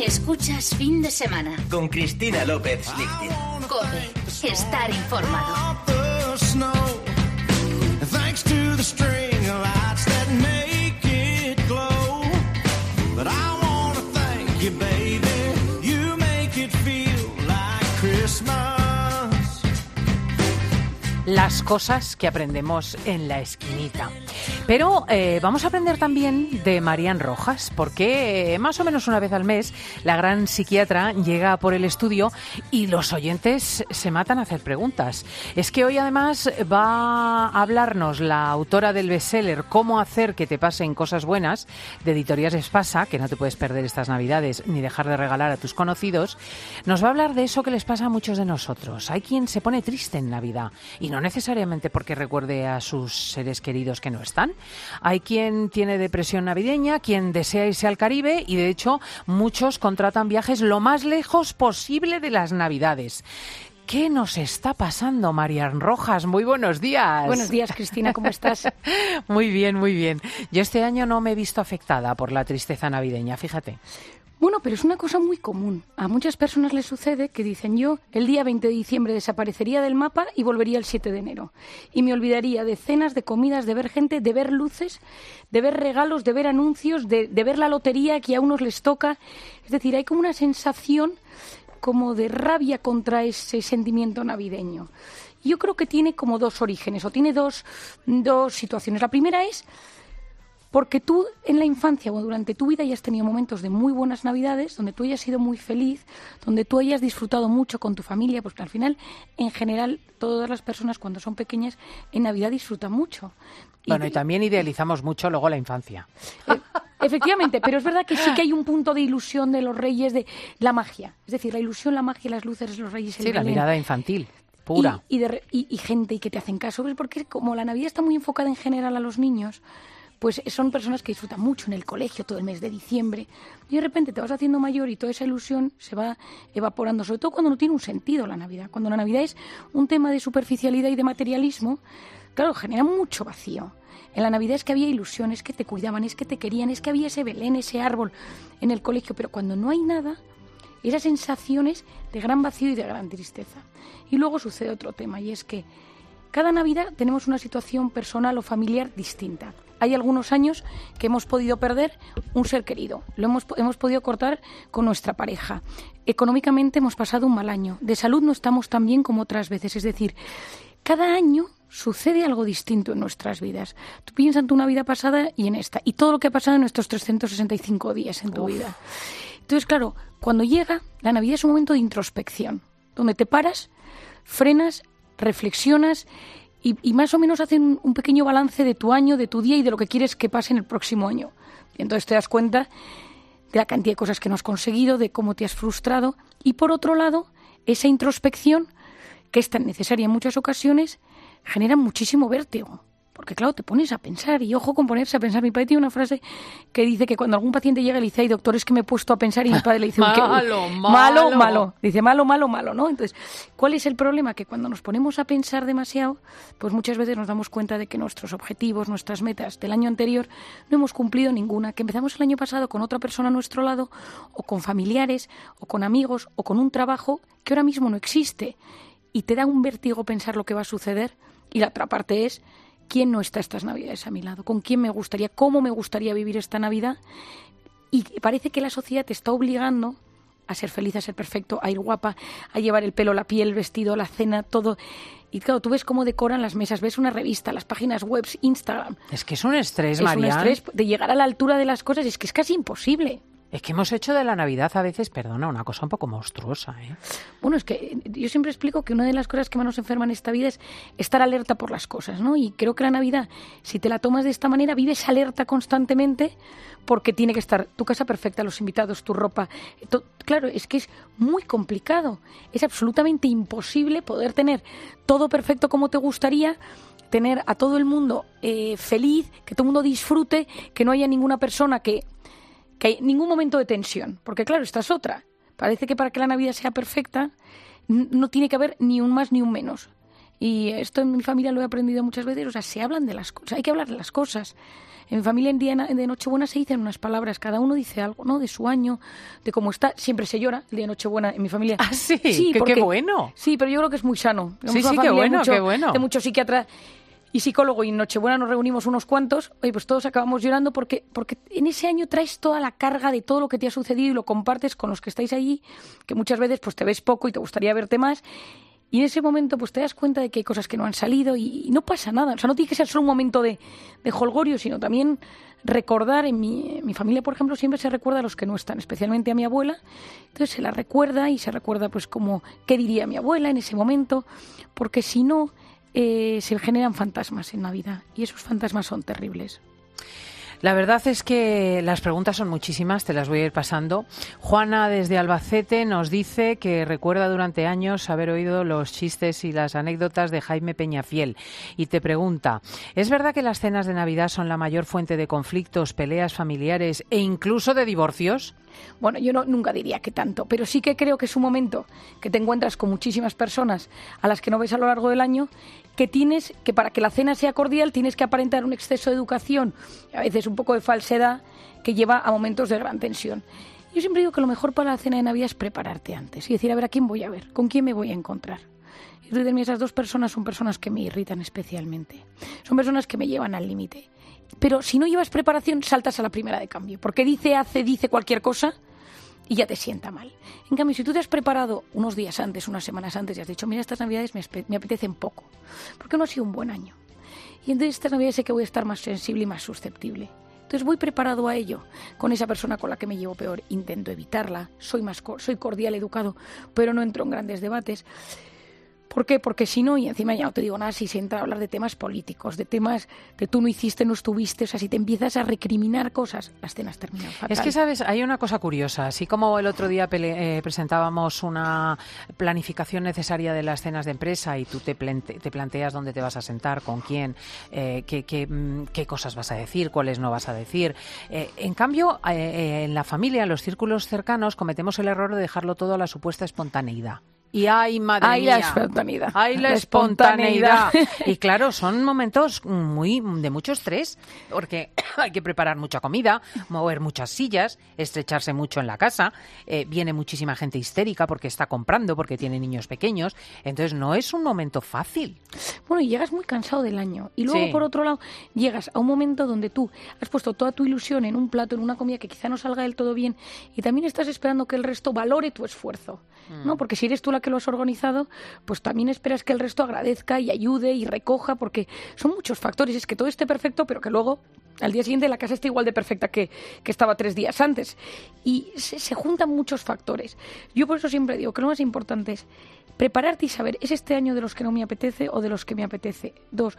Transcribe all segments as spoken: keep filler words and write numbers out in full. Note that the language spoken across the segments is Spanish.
Escuchas Fin de Semana. Con Cristina López Schlichting. COPE. Estar informado. Las cosas que aprendemos en la esquinita. Pero eh, vamos a aprender también de Marian Rojas, porque eh, más o menos una vez al mes la gran psiquiatra llega por el estudio y los oyentes se matan a hacer preguntas. Es que hoy además va a hablarnos la autora del bestseller Cómo hacer que te pasen cosas buenas, de Editoriales Espasa, que no te puedes perder estas Navidades ni dejar de regalar a tus conocidos. Nos va a hablar de eso que les pasa a muchos de nosotros. Hay quien se pone triste en Navidad y no necesariamente porque recuerde a sus seres queridos que no están. Hay quien tiene depresión navideña, quien desea irse al Caribe y, de hecho, muchos contratan viajes lo más lejos posible de las Navidades. ¿Qué nos está pasando, Marian Rojas? Muy buenos días. Buenos días, Cristina, ¿cómo estás? Muy bien, muy bien. Yo este año no me he visto afectada por la tristeza navideña, fíjate. Bueno, pero es una cosa muy común. A muchas personas les sucede que dicen yo el día veinte de diciembre desaparecería del mapa y volvería el siete de enero. Y me olvidaría de cenas, de comidas, de ver gente, de ver luces, de ver regalos, de ver anuncios, de, de ver la lotería que a unos les toca. Es decir, hay como una sensación como de rabia contra ese sentimiento navideño. Yo creo que tiene como dos orígenes, o tiene dos, dos situaciones. La primera es porque tú en la infancia o durante tu vida hayas tenido momentos de muy buenas Navidades, donde tú hayas sido muy feliz, donde tú hayas disfrutado mucho con tu familia, porque al final, en general, todas las personas cuando son pequeñas en Navidad disfrutan mucho. Bueno, y, y también idealizamos mucho luego la infancia. Eh, efectivamente, pero es verdad que sí que hay un punto de ilusión de los reyes, de la magia. Es decir, la ilusión, la magia, las luces, los reyes, el Sí, la Belén. mirada infantil. Pura. Y, y, de, y, y gente y que te hacen caso, porque como la Navidad está muy enfocada en general a los niños, pues son personas que disfrutan mucho en el colegio todo el mes de diciembre, y de repente te vas haciendo mayor y toda esa ilusión se va evaporando, sobre todo cuando no tiene un sentido la Navidad. Cuando la Navidad es un tema de superficialidad y de materialismo, claro, genera mucho vacío. En la Navidad es que había ilusiones, que te cuidaban, es que te querían, es que había ese Belén, ese árbol en el colegio, pero cuando no hay nada, esas sensaciones de gran vacío y de gran tristeza. Y luego sucede otro tema, y es que cada Navidad tenemos una situación personal o familiar distinta. Hay algunos años que hemos podido perder un ser querido, lo hemos, hemos podido cortar con nuestra pareja. Económicamente hemos pasado un mal año, de salud no estamos tan bien como otras veces. Es decir, cada año sucede algo distinto en nuestras vidas. Tú piensas en tu Navidad pasada y en esta, y todo lo que ha pasado en estos trescientos sesenta y cinco días en tu Uf. vida. Entonces, claro, cuando llega, la Navidad es un momento de introspección, donde te paras, frenas, reflexionas y, y más o menos hacen un, un pequeño balance de tu año, de tu día y de lo que quieres que pase en el próximo año. Y entonces te das cuenta de la cantidad de cosas que no has conseguido, de cómo te has frustrado. Y por otro lado, esa introspección, que es tan necesaria en muchas ocasiones, genera muchísimo vértigo. Porque claro, te pones a pensar, y ojo con ponerse a pensar. Mi padre tiene una frase que dice que cuando algún paciente llega y le dice, ay doctor, es que me he puesto a pensar, y mi padre le dice, malo, ¿qué? malo, malo, malo. Dice, malo, malo, malo, ¿no? Entonces, ¿cuál es el problema? Que cuando nos ponemos a pensar demasiado, pues muchas veces nos damos cuenta de que nuestros objetivos, nuestras metas del año anterior, no hemos cumplido ninguna, que empezamos el año pasado con otra persona a nuestro lado, o con familiares, o con amigos, o con un trabajo que ahora mismo no existe. Y te da un vértigo pensar lo que va a suceder. Y la otra parte es, ¿quién no está estas Navidades a mi lado? ¿Con quién me gustaría? ¿Cómo me gustaría vivir esta Navidad? Y parece que la sociedad te está obligando a ser feliz, a ser perfecto, a ir guapa, a llevar el pelo, la piel, el vestido, la cena, todo. Y claro, tú ves cómo decoran las mesas, ves una revista, las páginas web, Instagram. Es que es un estrés, es Marian. Es un estrés de llegar a la altura de las cosas, es que es casi imposible. Es que hemos hecho de la Navidad a veces, perdona, una cosa un poco monstruosa, ¿eh? Bueno, es que yo siempre explico que una de las cosas que más nos enferma en esta vida es estar alerta por las cosas, ¿no? Y creo que la Navidad, si te la tomas de esta manera, vives alerta constantemente porque tiene que estar tu casa perfecta, los invitados, tu ropa. To- claro, es que es muy complicado. Es absolutamente imposible poder tener todo perfecto como te gustaría, tener a todo el mundo eh, feliz, que todo el mundo disfrute, que no haya ninguna persona que... que hay ningún momento de tensión, porque claro, esta es otra. Parece que para que la Navidad sea perfecta no tiene que haber ni un más ni un menos. Y esto en mi familia lo he aprendido muchas veces, o sea, se hablan de las cosas, hay que hablar de las cosas. En mi familia en día de Nochebuena se dicen unas palabras, cada uno dice algo, ¿no? De su año, de cómo está. Siempre se llora el día de Nochebuena en mi familia. Ah, sí, sí qué, porque, qué bueno. Sí, pero yo creo que es muy sano. Sí, sí, qué bueno, mucho, qué bueno. De muchos psiquiatras y psicólogo, y en Nochebuena nos reunimos unos cuantos, oye, pues todos acabamos llorando porque, porque en ese año traes toda la carga de todo lo que te ha sucedido y lo compartes con los que estáis allí, que muchas veces pues te ves poco y te gustaría verte más. Y en ese momento pues te das cuenta de que hay cosas que no han salido y, y no pasa nada. O sea, no tiene que ser solo un momento de, de jolgorio, sino también recordar. En mi, en mi familia, por ejemplo, siempre se recuerda a los que no están, especialmente a mi abuela. Entonces se la recuerda y se recuerda pues como qué diría mi abuela en ese momento, porque si no eh, se generan fantasmas en Navidad y esos fantasmas son terribles. La verdad es que las preguntas son muchísimas, te las voy a ir pasando. Juana desde Albacete nos dice que recuerda durante años haber oído los chistes y las anécdotas de Jaime Peñafiel y te pregunta, ¿es verdad que las cenas de Navidad son la mayor fuente de conflictos, peleas familiares e incluso de divorcios? Bueno, yo no, nunca diría que tanto, pero sí que creo que es un momento que te encuentras con muchísimas personas a las que no ves a lo largo del año, que tienes que para que la cena sea cordial tienes que aparentar un exceso de educación, a veces un poco de falsedad, que lleva a momentos de gran tensión. Yo siempre digo que lo mejor para la cena de Navidad es prepararte antes y decir, a ver, ¿a quién voy a ver? ¿Con quién me voy a encontrar? Y de mí esas dos personas son personas que me irritan especialmente. Son personas que me llevan al límite. Pero si no llevas preparación, saltas a la primera de cambio. Porque dice, hace, dice cualquier cosa y ya te sienta mal. En cambio, si tú te has preparado unos días antes, unas semanas antes y has dicho, mira, estas Navidades me, me apetecen poco, porque no ha sido un buen año. Y entonces estas Navidades sé que voy a estar más sensible y más susceptible. Entonces voy preparado a ello. Con esa persona con la que me llevo peor, intento evitarla. Soy, más, soy cordial, educado, pero no entro en grandes debates. ¿Por qué? Porque si no, y encima ya no te digo nada, si se entra a hablar de temas políticos, de temas de tú no hiciste, no estuviste, o sea, si te empiezas a recriminar cosas, las cenas terminan fatal. Es que, ¿sabes? Hay una cosa curiosa. Así como el otro día pele- eh, presentábamos una planificación necesaria de las cenas de empresa y tú te, plante- te planteas dónde te vas a sentar, con quién, eh, qué, qué, qué cosas vas a decir, cuáles no vas a decir. Eh, en cambio, eh, eh, en la familia, en los círculos cercanos, cometemos el error de dejarlo todo a la supuesta espontaneidad. Y ay, madre ay, mía. la espontaneidad. Ay, la, la espontaneidad. espontaneidad. Y claro, son momentos muy de mucho estrés, porque hay que preparar mucha comida, mover muchas sillas, estrecharse mucho en la casa, eh, viene muchísima gente histérica porque está comprando, porque tiene niños pequeños, entonces no es un momento fácil. Bueno, y llegas muy cansado del año. Y luego, sí. por otro lado, llegas a un momento donde tú has puesto toda tu ilusión en un plato, en una comida que quizá no salga del todo bien, y también estás esperando que el resto valore tu esfuerzo, mm. ¿no? Porque si eres tú la que lo has organizado, pues también esperas que el resto agradezca y ayude y recoja, porque son muchos factores. Es que todo esté perfecto, pero que luego al día siguiente la casa esté igual de perfecta que, que estaba tres días antes. Y se, se juntan muchos factores. Yo por eso siempre digo que lo más importante es prepararte y saber, ¿es este año de los que no me apetece o de los que me apetece? Dos,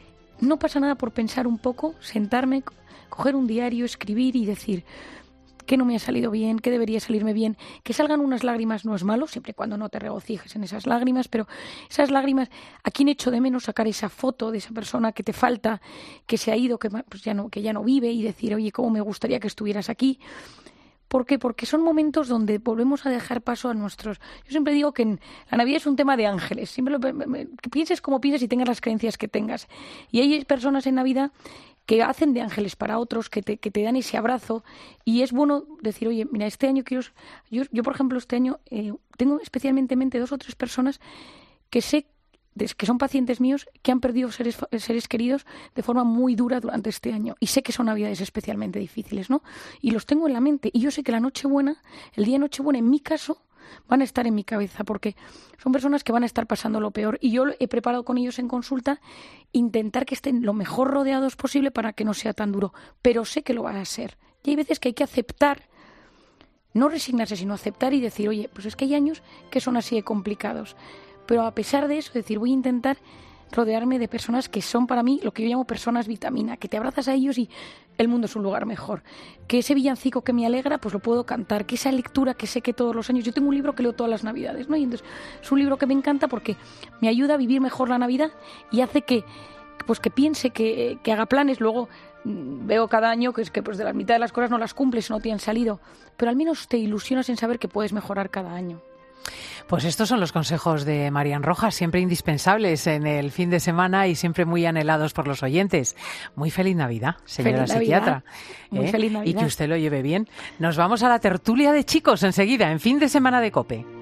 no pasa nada por pensar un poco, sentarme, coger un diario, escribir y decir qué no me ha salido bien, qué debería salirme bien. Que salgan unas lágrimas no es malo, siempre y cuando no te regocijes en esas lágrimas, pero esas lágrimas, ¿a quién echo de menos sacar esa foto de esa persona que te falta, que se ha ido, que, pues ya no, que ya no vive, y decir, oye, cómo me gustaría que estuvieras aquí? ¿Por qué? Porque son momentos donde volvemos a dejar paso a nuestros... Yo siempre digo que en la Navidad es un tema de ángeles. Siempre lo... que pienses como pienses y tengas las creencias que tengas. Y hay personas en Navidad que hacen de ángeles para otros, que te, que te dan ese abrazo, y es bueno decir, oye, mira, este año quiero... Yo, yo por ejemplo, este año eh, tengo especialmente en mente dos o tres personas que sé que son pacientes míos que han perdido seres, seres queridos de forma muy dura durante este año, y sé que son Navidades especialmente difíciles, ¿no? Y los tengo en la mente, y yo sé que la Nochebuena, el día de Nochebuena, en mi caso, van a estar en mi cabeza, porque son personas que van a estar pasando lo peor, y yo he preparado con ellos en consulta intentar que estén lo mejor rodeados posible para que no sea tan duro, pero sé que lo van a ser. Y hay veces que hay que aceptar, no resignarse, sino aceptar y decir, oye, pues es que hay años que son así de complicados, pero a pesar de eso, decir, voy a intentar rodearme de personas que son para mí lo que yo llamo personas vitamina, que te abrazas a ellos y el mundo es un lugar mejor. Que ese villancico que me alegra, pues lo puedo cantar. Que esa lectura que sé que todos los años... Yo tengo un libro que leo todas las Navidades, ¿no? Y entonces es un libro que me encanta porque me ayuda a vivir mejor la Navidad y hace que, pues que piense, que, que haga planes. Luego mmm, veo cada año que es que pues de la mitad de las cosas no las cumples, no te han salido. Pero al menos te ilusionas en saber que puedes mejorar cada año. Pues estos son los consejos de Marian Rojas, siempre indispensables en el fin de semana y siempre muy anhelados por los oyentes. Muy feliz Navidad, señora Feliz psiquiatra. Navidad. Muy ¿Eh? feliz Navidad. Y que usted lo lleve bien. Nos vamos a la tertulia de chicos enseguida, en fin de semana de COPE.